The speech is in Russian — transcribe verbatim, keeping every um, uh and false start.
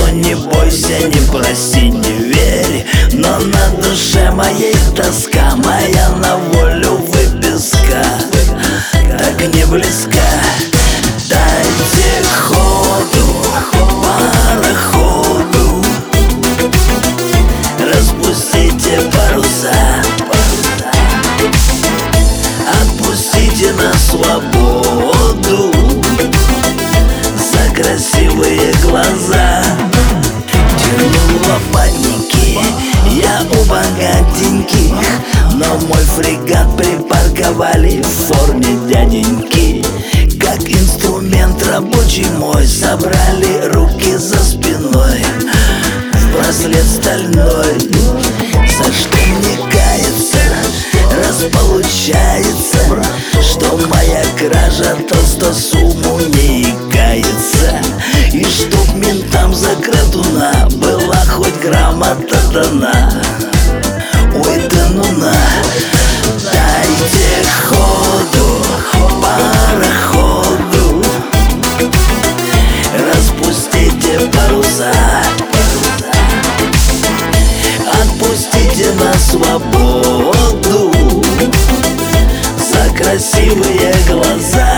Но не бойся, не проси, не верь, но на душе моей тоска, моя на волю выписка так не близка. Дайте ходу пароходу, распустите паруса, отпустите на свободу за красивые глаза. Тянул лопатники я у богатеньких, но мой фрегат припарковали в форме дяденьки. Как инструмент рабочий мой собрали руки за спиной в браслет стальной. За что мне каяться, раз получается, что моя кража толсто сумму не кается. И чтоб ментам за крадуна была хоть грамота дана. Ой, да ну на, дайте ходу пароходу, распустите паруса, отпустите на свободу за красивые глаза.